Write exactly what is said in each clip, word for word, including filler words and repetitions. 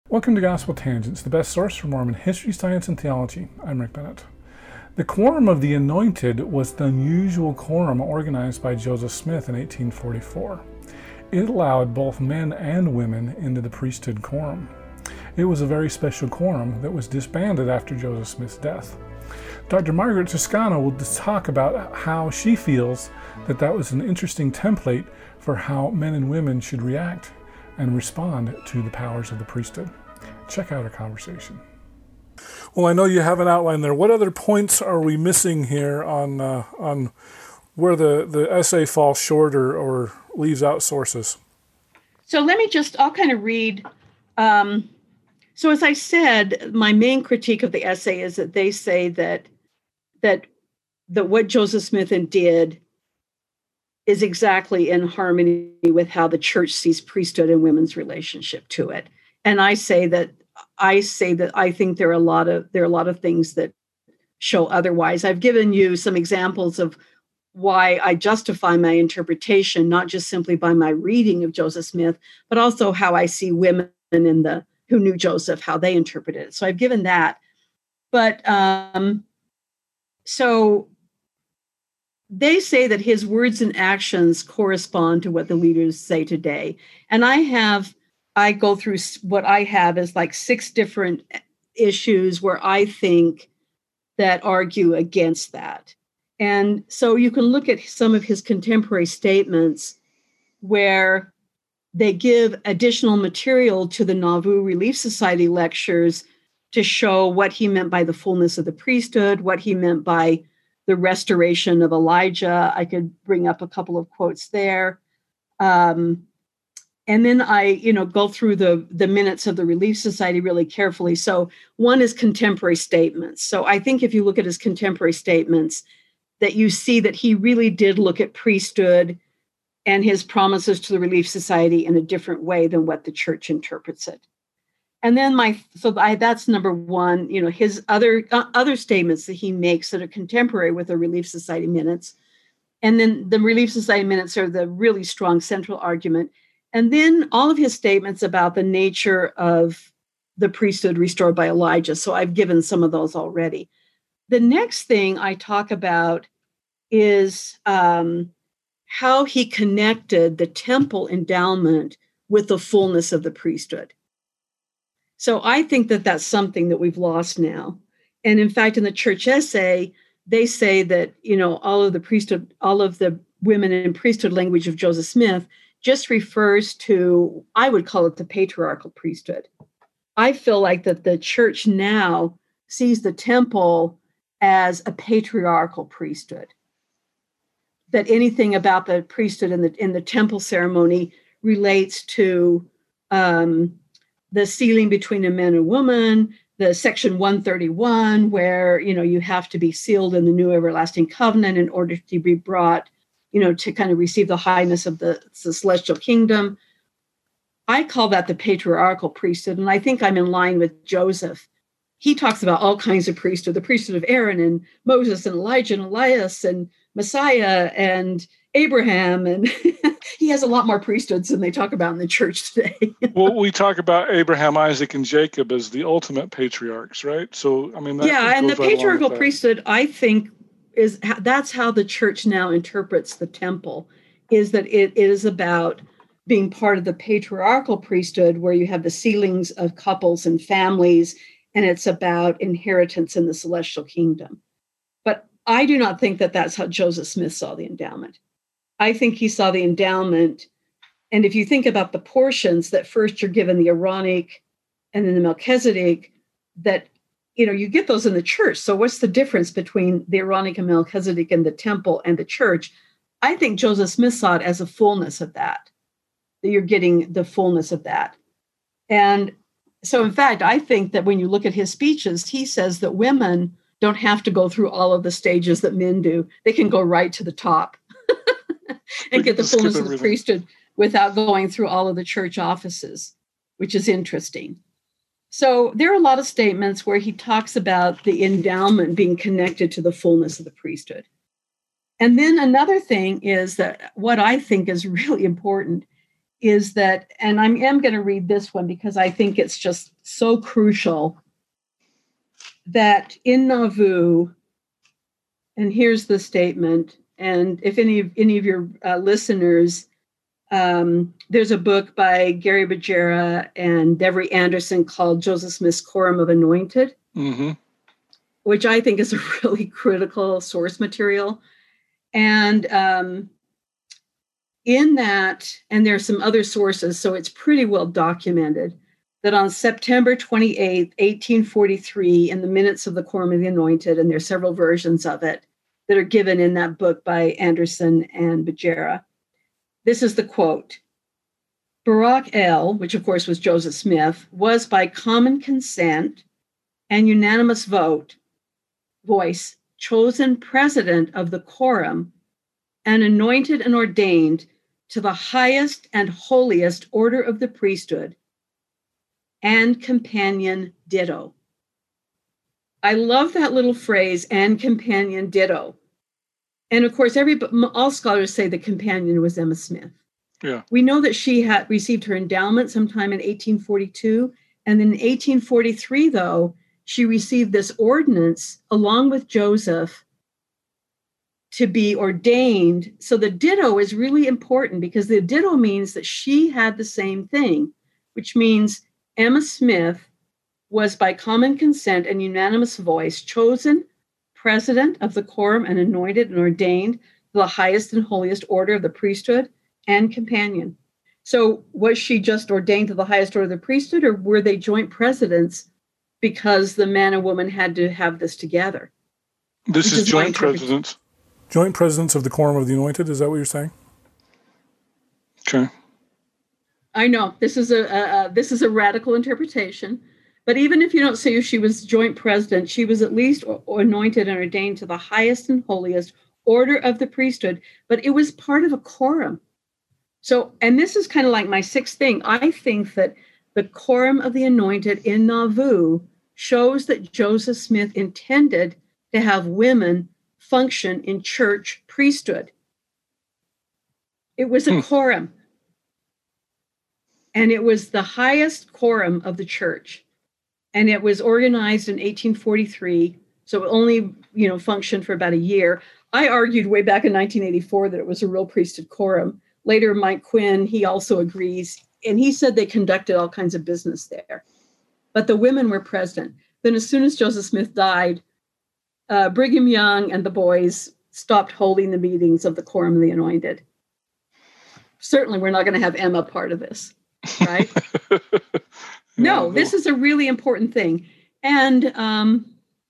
Welcome to Gospel Tangents, the best source for Mormon history, science, and theology. I'm Rick Bennett. The Quorum of the Anointed was the unusual quorum organized by Joseph Smith in eighteen forty-four. It allowed both men and women into the priesthood quorum. It was a very special quorum that was disbanded after Joseph Smith's death. Doctor Margaret Toscano will talk about how she feels that that was an interesting template for how men and women should react and respond to the powers of the priesthood. Check out our conversation. Well, I know you have an outline there. What other points are we missing here on uh, on where the, the essay falls short or, or leaves out sources? So let me just, I'll kind of read. Um, so as I said, my main critique of the essay is that they say that that that what Joseph Smith did is exactly in harmony with how the church sees priesthood and women's relationship to it. And I say that I say that I think there are a lot of there are a lot of things that show otherwise. I've given you some examples of why I justify my interpretation, not just simply by my reading of Joseph Smith, but also how I see women in the who knew Joseph, how they interpreted it. So I've given that. But um, so they say that his words and actions correspond to what the leaders say today. And I have, I go through what I have is like six different issues where I think that argue against that. And so you can look at some of his contemporary statements where they give additional material to the Nauvoo Relief Society lectures to show what he meant by the fullness of the priesthood, what he meant by the restoration of Elijah. I could bring up a couple of quotes there. Um, and then I, you know, go through the, the minutes of the Relief Society really carefully. So one is contemporary statements. So I think if you look at his contemporary statements, that you see that he really did look at priesthood and his promises to the Relief Society in a different way than what the church interprets it. And then my, so I, that's number one, you know, his other uh, other statements that he makes that are contemporary with the Relief Society minutes. And then the Relief Society minutes are the really strong central argument. And then all of his statements about the nature of the priesthood restored by Elijah. So I've given some of those already. The next thing I talk about is um, how he connected the temple endowment with the fullness of the priesthood. So I think that that's something that we've lost now. And in fact, in the church essay, they say that, you know, all of the priesthood, all of the women in priesthood language of Joseph Smith just refers to, I would call it the patriarchal priesthood. I feel like that the church now sees the temple as a patriarchal priesthood. That anything about the priesthood in the in the temple ceremony relates to um, the sealing between a man and woman, the section one thirty-one, where, you know, you have to be sealed in the new everlasting covenant in order to be brought, you know, to kind of receive the highness of the, the celestial kingdom. I call that the patriarchal priesthood. And I think I'm in line with Joseph. He talks about all kinds of priesthood, the priesthood of Aaron and Moses and Elijah and Elias and Messiah and Abraham, and he has a lot more priesthoods than they talk about in the church today. Well, we talk about Abraham, Isaac, and Jacob as the ultimate patriarchs, right? So, I mean, that yeah, and the right patriarchal priesthood, I think, is that's how the church now interprets the temple, is that it, it is about being part of the patriarchal priesthood where you have the sealings of couples and families, and it's about inheritance in the celestial kingdom. But I do not think that that's how Joseph Smith saw the endowment. I think he saw the endowment, and if you think about the portions that first you're given the Aaronic and then the Melchizedek, that, you know, you get those in the church. So what's the difference between the Aaronic and Melchizedek and the temple and the church? I think Joseph Smith saw it as a fullness of that, that you're getting the fullness of that. And so, in fact, I think that when you look at his speeches, he says that women don't have to go through all of the stages that men do. They can go right to the top and get the fullness of the priesthood without going through all of the church offices, which is interesting. So there are a lot of statements where he talks about the endowment being connected to the fullness of the priesthood. And then another thing is that what I think is really important is that, and I am going to read this one because I think it's just so crucial, that in Nauvoo, and here's the statement, and if any, any of your uh, listeners, um, there's a book by Gary Bajera and Devery Anderson called Joseph Smith's Quorum of Anointed, mm-hmm. which I think is a really critical source material. And um, in that, and there's some other sources, so it's pretty well documented, that on September twenty-eighth, eighteen forty-three, in the minutes of the Quorum of the Anointed, and there's several versions of it that are given in that book by Anderson and Bajera. This is the quote. Barak El, which of course was Joseph Smith, was by common consent and unanimous vote, voice, chosen president of the quorum and anointed and ordained to the highest and holiest order of the priesthood, and companion ditto. I love that little phrase, and companion ditto. And of course, every all scholars say the companion was Emma Smith. Yeah. We know that she had received her endowment sometime in eighteen forty-two. And in eighteen forty-three, though, she received this ordinance along with Joseph to be ordained. So the ditto is really important because the ditto means that she had the same thing, which means Emma Smith was by common consent and unanimous voice chosen president of the quorum and anointed and ordained to the highest and holiest order of the priesthood and companion. So was she just ordained to the highest order of the priesthood, or were they joint presidents because the man and woman had to have this together? This is, is joint presidents. Joint presidents of the Quorum of the Anointed, is that what you're saying? Okay. I know this is a, a, a this is a radical interpretation, but even if you don't say she was joint president, she was at least anointed and ordained to the highest and holiest order of the priesthood. But it was part of a quorum. So, and this is kind of like my sixth thing. I think that the Quorum of the Anointed in Nauvoo shows that Joseph Smith intended to have women function in church priesthood. It was a hmm. quorum. And it was the highest quorum of the church. And it was organized in eighteen forty-three. So it only, you know, functioned for about a year. I argued way back in nineteen eighty-four that it was a real priesthood quorum. Later, Mike Quinn, he also agrees. And he said they conducted all kinds of business there. But the women were present. Then as soon as Joseph Smith died, uh, Brigham Young and the boys stopped holding the meetings of the Quorum of the Anointed. Certainly, we're not going to have Emma part of this, right? No, no, this is a really important thing. And um,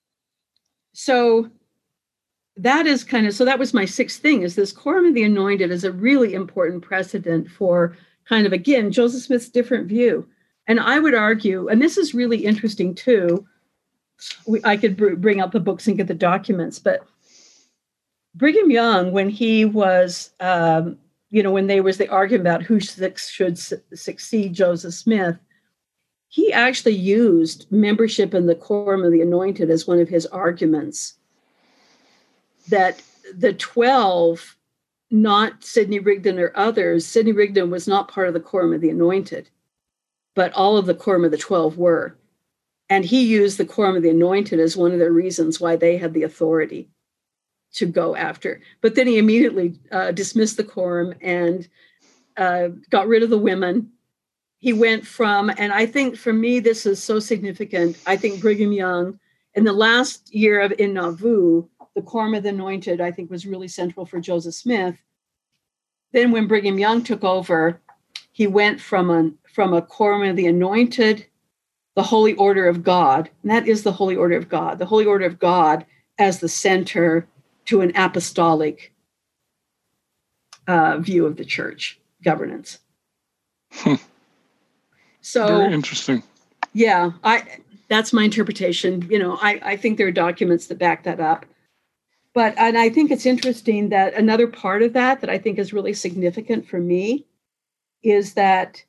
so that is kind of, so that was my sixth thing, is this Quorum of the Anointed is a really important precedent for kind of, again, Joseph Smith's different view. And I would argue, and this is really interesting too, we, I could br- bring out the books and get the documents, but Brigham Young, when he was, um, you know, when they was the argument about who should su- succeed Joseph Smith, he actually used membership in the Quorum of the Anointed as one of his arguments, that the twelve, not Sidney Rigdon or others, Sidney Rigdon was not part of the Quorum of the Anointed, but all of the Quorum of the twelve were. And he used the Quorum of the Anointed as one of the reasons why they had the authority to go after. But then he immediately uh, dismissed the quorum and uh, got rid of the women. He went from, and I think for me, this is so significant. I think Brigham Young, in the last year of in Nauvoo, the Quorum of the Anointed, I think, was really central for Joseph Smith. Then when Brigham Young took over, he went from a, from a Quorum of the Anointed, the Holy Order of God, and that is the Holy Order of God, the Holy Order of God as the center, to an apostolic uh, view of the church governance. Hmm. So very interesting. Yeah, I that's my interpretation. You know, I, I think there are documents that back that up. But and I think it's interesting that another part of that that I think is really significant for me is that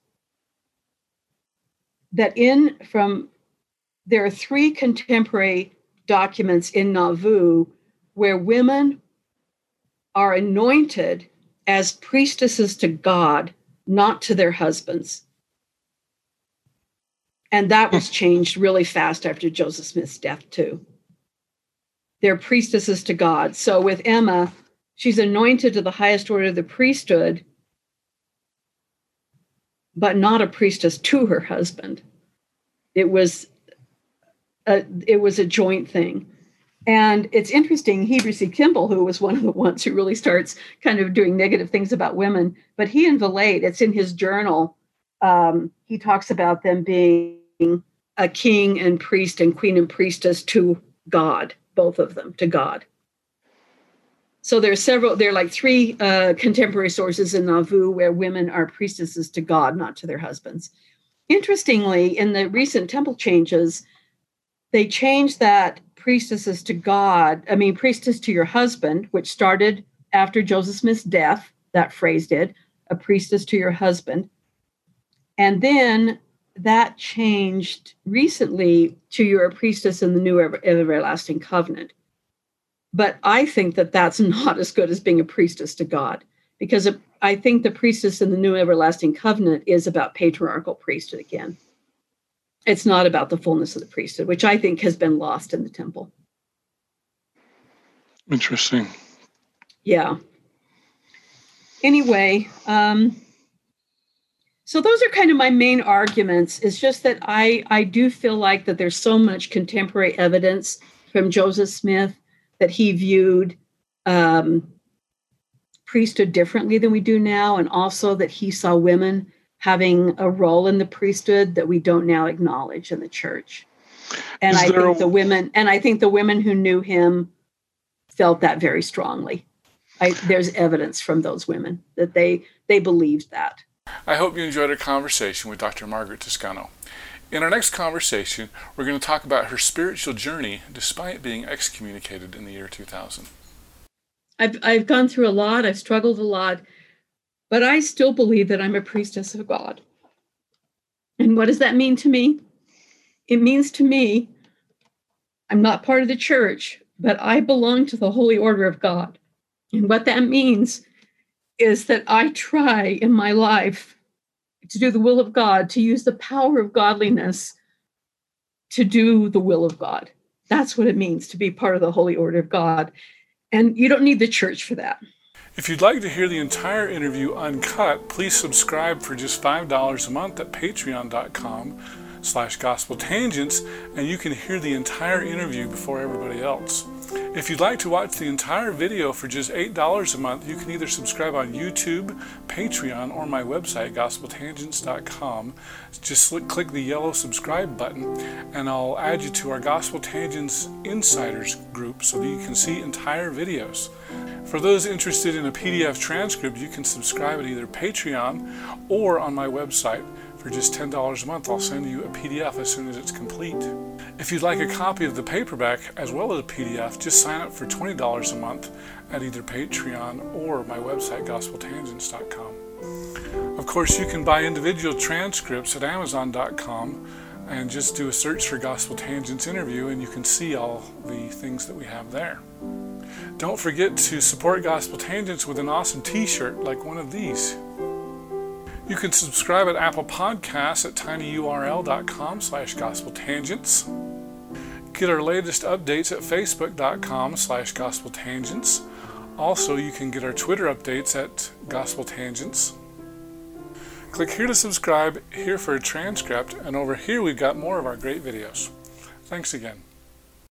that in from there are three contemporary documents in Nauvoo where women are anointed as priestesses to God, not to their husbands. And that was changed really fast after Joseph Smith's death, too. They're priestesses to God. So with Emma, she's anointed to the highest order of the priesthood, but not a priestess to her husband. It was a, it was a joint thing. And it's interesting, Heber C. Kimball, who was one of the ones who really starts kind of doing negative things about women, but he and Valade, it's in his journal, um, he talks about them being a king and priest and queen and priestess to God, both of them, to God. So there are several, there are like three uh, contemporary sources in Nauvoo where women are priestesses to God, not to their husbands. Interestingly, in the recent temple changes, they changed that priestesses to God, I mean, priestess to your husband, which started after Joseph Smith's death, that phrase did, a priestess to your husband. And then that changed recently to you're a priestess in the new ever, everlasting covenant. But I think that that's not as good as being a priestess to God, because I think the priestess in the new everlasting covenant is about patriarchal priesthood again. It's not about the fullness of the priesthood, which I think has been lost in the temple. Interesting. Yeah. Anyway, um, so those are kind of my main arguments. It's just that I, I do feel like that there's so much contemporary evidence from Joseph Smith that he viewed um, priesthood differently than we do now, and also that he saw women having a role in the priesthood that we don't now acknowledge in the church. And I think a... the women, and I think the women who knew him felt that very strongly. I, there's evidence from those women that they they believed that. I hope you enjoyed our conversation with Doctor Margaret Toscano. In our next conversation, we're going to talk about her spiritual journey despite being excommunicated in the year two thousand. I've I've gone through a lot. I've struggled a lot. But I still believe that I'm a priestess of God. And what does that mean to me? It means to me, I'm not part of the church, but I belong to the holy order of God. And what that means is that I try in my life to do the will of God, to use the power of godliness to do the will of God. That's what it means to be part of the holy order of God. And you don't need the church for that. If you'd like to hear the entire interview uncut, please subscribe for just five dollars a month at patreon.com slash gospel tangents, and you can hear the entire interview before everybody else. If you'd like to watch the entire video for just eight dollars a month, you can either subscribe on YouTube, Patreon, or my website, gospel tangents dot com. Just click the yellow subscribe button, and I'll add you to our Gospel Tangents Insiders group so that you can see entire videos. For those interested in a P D F transcript, you can subscribe at either Patreon or on my website. For just ten dollars a month, I'll send you a P D F as soon as it's complete. If you'd like a copy of the paperback as well as a P D F, just sign up for twenty dollars a month at either Patreon or my website, gospel tangents dot com. Of course, you can buy individual transcripts at amazon dot com and just do a search for Gospel Tangents Interview, and you can see all the things that we have there. Don't forget to support Gospel Tangents with an awesome t-shirt like one of these. You can subscribe at Apple Podcasts at tinyurl.com slash gospel tangents. Get our latest updates at facebook.com slash gospel tangents. Also, you can get our Twitter updates at Gospel Tangents. Click here to subscribe, here for a transcript, and over here we've got more of our great videos. Thanks again.